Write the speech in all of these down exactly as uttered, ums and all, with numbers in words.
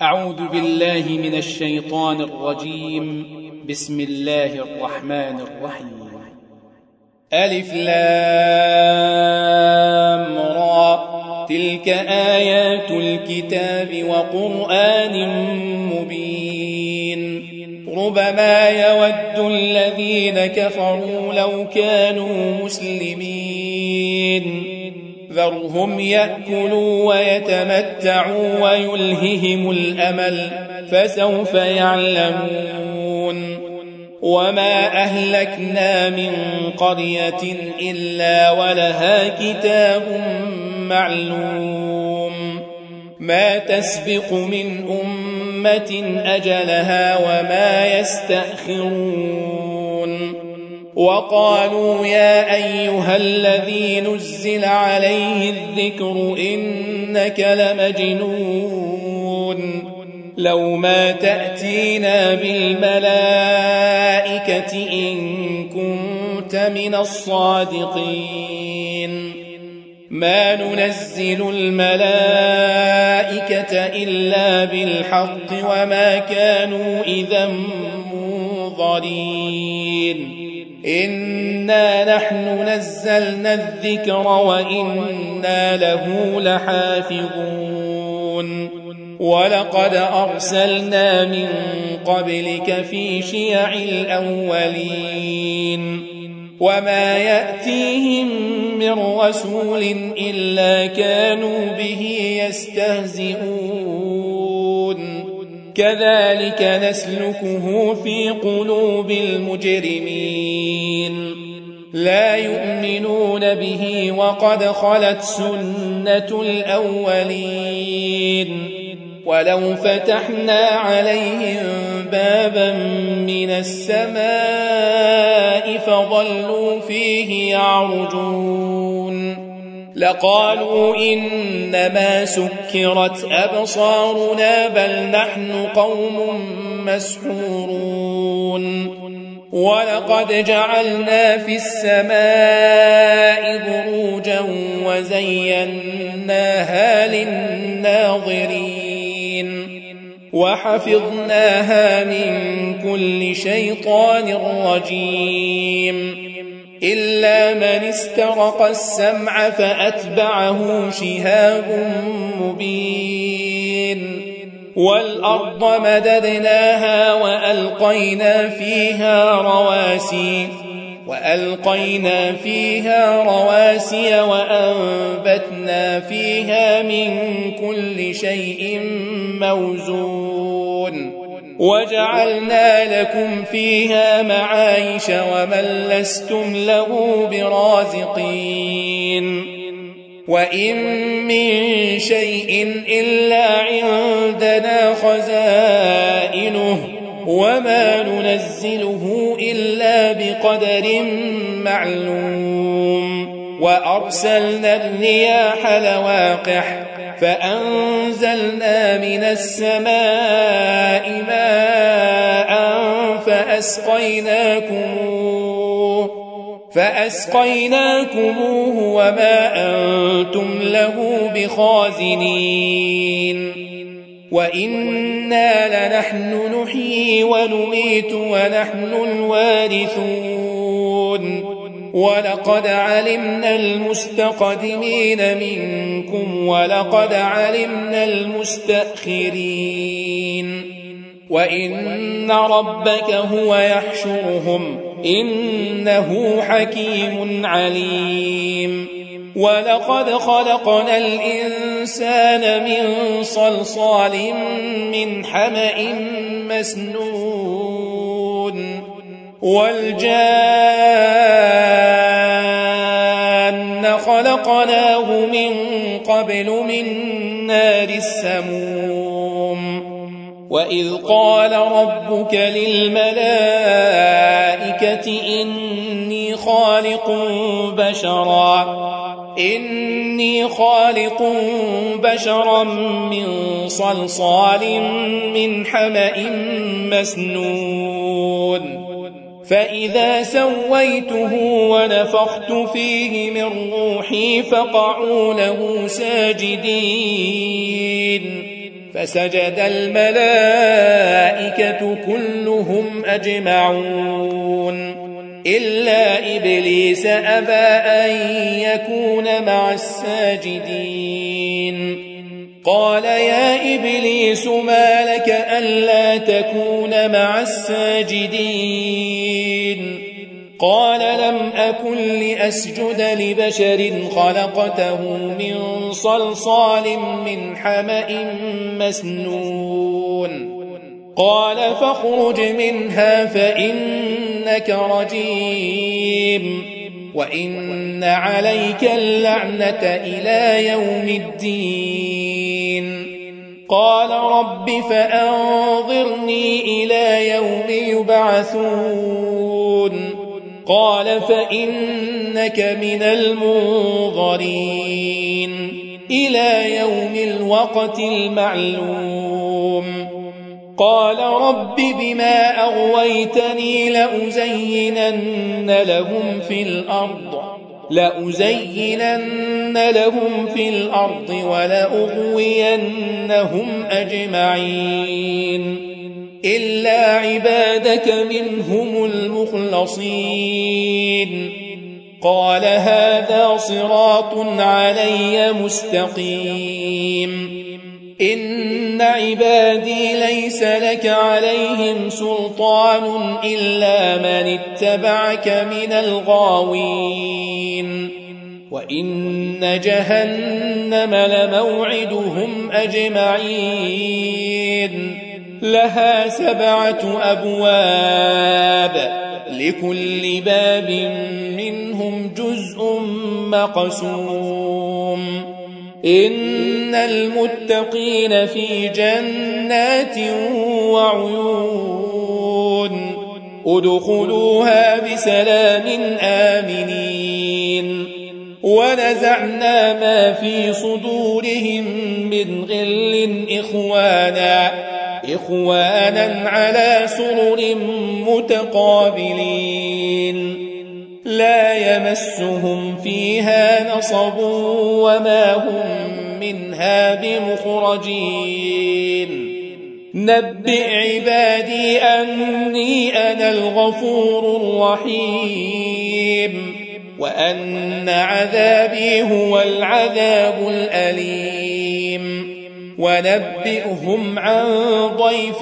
أعوذ بالله من الشيطان الرجيم. بسم الله الرحمن الرحيم. ألف لام را، تلك آيات الكتاب وقرآن مبين. ربما يود الذين كفروا لو كانوا مسلمين، ذرهم يأكلوا ويتمتعوا ويلههم الأمل، فسوف يعلمون. وما أهلكنا من قرية إلا ولها كتاب معلوم، ما تسبق من أمة أجلها وما يستأخرون. وقالوا يا أيها الذي نزل عليه الذكر إنك لمجنون، لو ما تأتينا بالملائكة إن كنت من الصادقين. ما ننزل الملائكة إلا بالحق وما كانوا إذا منظرين. إنا نحن نزلنا الذكر وإنا له لحافظون. ولقد أرسلنا من قبلك في شيع الأولين، وما يأتيهم من رسول إلا كانوا به يستهزئون. كذلك نسلكه في قلوب المجرمين، لا يؤمنون به وقد خلت سنة الأولين. ولو فتحنا عليهم بابا من السماء فظلوا فيه يعرجون لقالوا إنما سكرت أبصارنا بل نحن قوم مسحورون. ولقد جعلنا في السماء بروجا وزيناها للناظرين، وحفظناها من كل شيطان رجيم، إلا من استرق السمع فأتبعه شهاب مبين. والأرض مددناها وألقينا فيها رواسي وألقينا فيها رواسي وأنبتنا فيها من كل شيء موزون، وجعلنا لكم فيها معايش ومن لستم له برازقين. وإن من شيء إلا عندنا خزائنه وما ننزله إلا بقدر معلوم. وأرسلنا الرياح لواقح فأنزلنا من السماء ماء فأسقيناكموه فأسقيناكموه وما أنتم له بخازنين. وإنا لنحن نحيي ونميت ونحن الوارثون. ولقد علمنا المستقدمين منكم ولقد علمنا المستأخرين. وإن ربك هو يحشرهم إنه حكيم عليم. ولقد خلقنا الإنسان من صلصال من حمأ مسنون، والجان خلقناه من قبل من نار السموم. وإذ قال ربك للملائكة إني خالق بشرا إني خالق بشرا من صلصال من حمأ مسنون، فإذا سويته ونفخت فيه من روحي فقعوا له ساجدين فسجد الملائكة كلهم أجمعون إلا إبليس أبى أن يكون مع الساجدين قال يا إبليس ما لك ألا تكون مع الساجدين قال لم أكن لأسجد لبشر خلقته من صلصال من حمأ مسنون قال فاخرج منها فإنك رجيم وإن عليك اللعنة إلى يوم الدين قال رب فأنظرني إلى يوم يبعثون قال فإنك من المنظرين إلى يوم الوقت المعلوم قال رب بما أغويتني لأزينن لهم في الأرض لأزينن لهم في الأرض ولأغوينهم أجمعين إلا عبادك منهم المخلصين قال هذا صراط علي مستقيم إن عبادي ليس لك عليهم سلطان إلا من اتبعك من الغاوين وإن جهنم لموعدهم أجمعين لها سبعة أبواب لكل باب منهم جزء مقسوم إن المتقين في جنات وعيون ادخلوها بسلام آمنين ونزعنا ما في صدورهم من غل إخوانا إخوانا على سرر متقابلين لا يمسهم فيها نصب وما هم منها بمخرجين نبئ عبادي أني أنا الغفور الرحيم وأن عذابي هو العذاب الأليم ونبئهم عن ضيف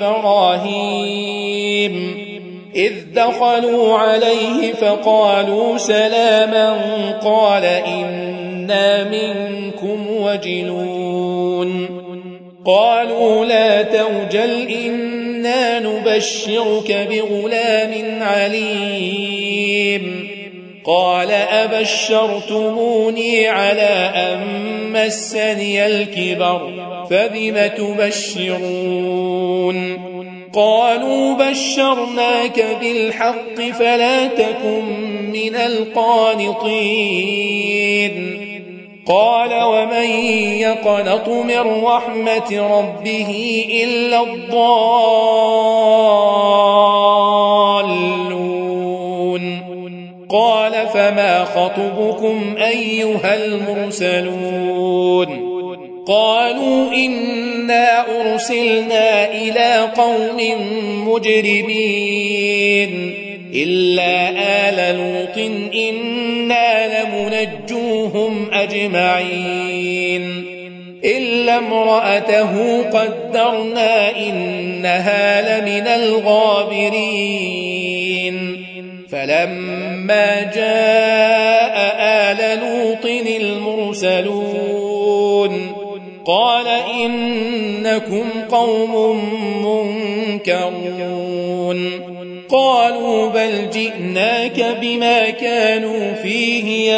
إبراهيم إذ دخلوا عليه فقالوا سلاما قال إنا منكم وجلون قالوا لا توجل إنا نبشرك بغلام عليم قال أبشرتموني على أن مسني الكبر فبم تبشرون قالوا بشرناك بالحق فلا تكن من القانطين قال ومن يقنط من رحمة ربه إلا الضالون قال فما خطبكم أيها المرسلون قالوا إنا أرسلنا إلى قوم مجرمين إلا آل لوط إنا لمنجوهم أجمعين إلا امرأته قدرنا إنها لمن الغابرين فلما جاء آل لوط المرسلون قال إنكم قوم منكرون قالوا بل جئناك بما كانوا فيه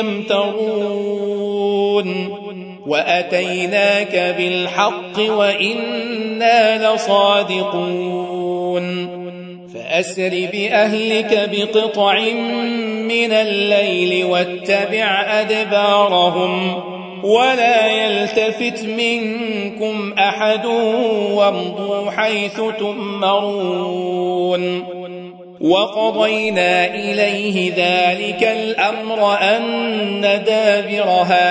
يمترون وأتيناك بالحق وإنا لصادقون فأسر بأهلك بقطع من الليل واتبع أدبارهم ولا يلتفت منكم أحد وامضوا حيث تؤمرون وقضينا إليه ذلك الأمر أن دابر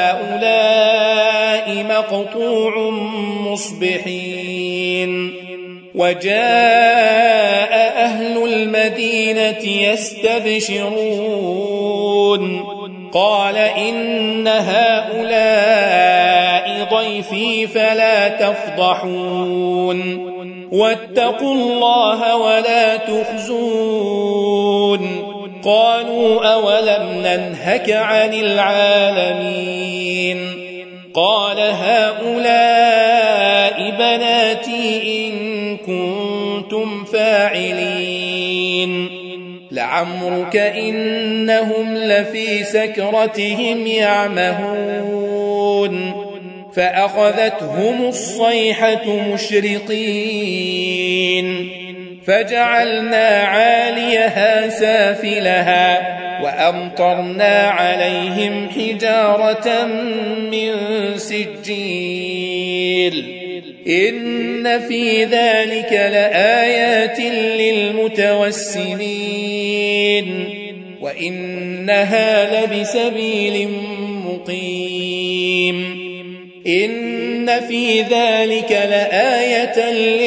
هؤلاء مقطوع مصبحين وجاء أهل المدينة يستبشرون قال إن هؤلاء ضيفي فلا تفضحون واتقوا الله ولا تخزون قالوا أولم ننهك عن العالمين قال هؤلاء بناتي إن كنتم فاعلين لعمرك إنهم لفي سكرتهم يعمهون فأخذتهم الصيحة مشرقين فجعلنا عاليها سافلها وأمطرنا عليهم حجارة من سجيل إن في ذلك لآيات للمتوسمين وإنها لبسبيل مقيم إن في ذلك لآية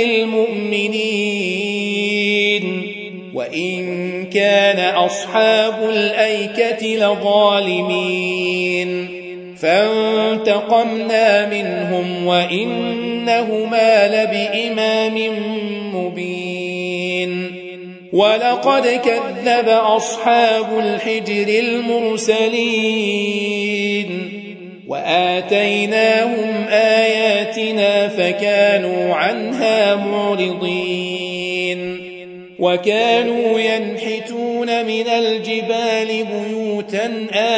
للمؤمنين وإن كان أصحاب الأيكة لظالمين فانتقمنا منهم وإنهما لبإمام مبين ولقد كذب أصحاب الحجر المرسلين وآتيناهم آياتنا فكانوا عنها معرضين وكانوا ينحتون من الجبال بيوتا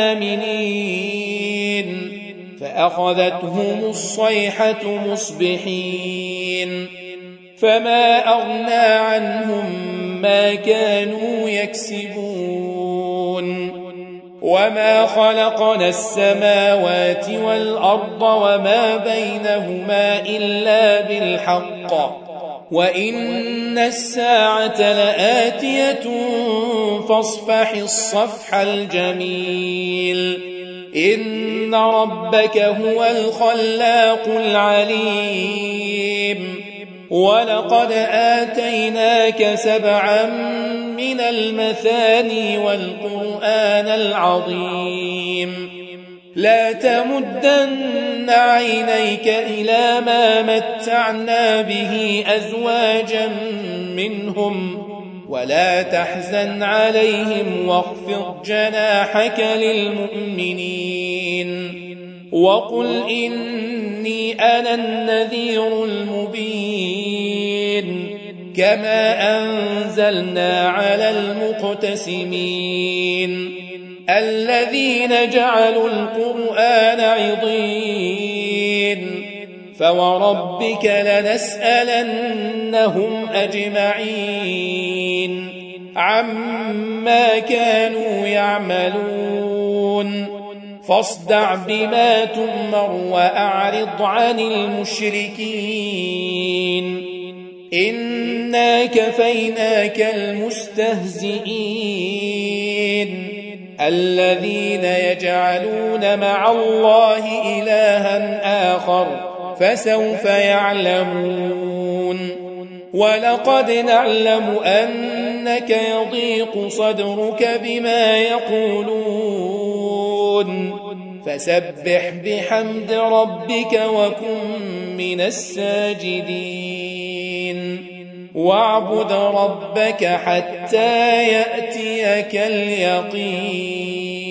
آمنين فأخذتهم الصيحة مصبحين فما أغنى عنهم ما كانوا يكسبون وما خلقنا السماوات والأرض وما بينهما إلا بالحق وإن الساعة لآتية فاصفح الصفح الجميل إن ربك هو الخلاق العليم ولقد آتيناك سبعا من المثاني والقرآن العظيم لا تمدن عينيك إلى ما متعنا به أزواجا منهم ولا تحزن عليهم واخفض جناحك للمؤمنين وقل إني أنا النذير المبين كما أنزلنا على المقتسمين الذين جعلوا القرآن عضين فوربك لنسألنهم أجمعين عما كانوا يعملون فاصدع بما تؤمر وأعرض عن المشركين إنا كفيناك المستهزئين الذين يجعلون مع الله إلها آخر فسوف يعلمون ولقد نعلم أنك يضيق صدرك بما يقولون فسبح بحمد ربك وكن من الساجدين واعبد ربك حتى يأتيك اليقين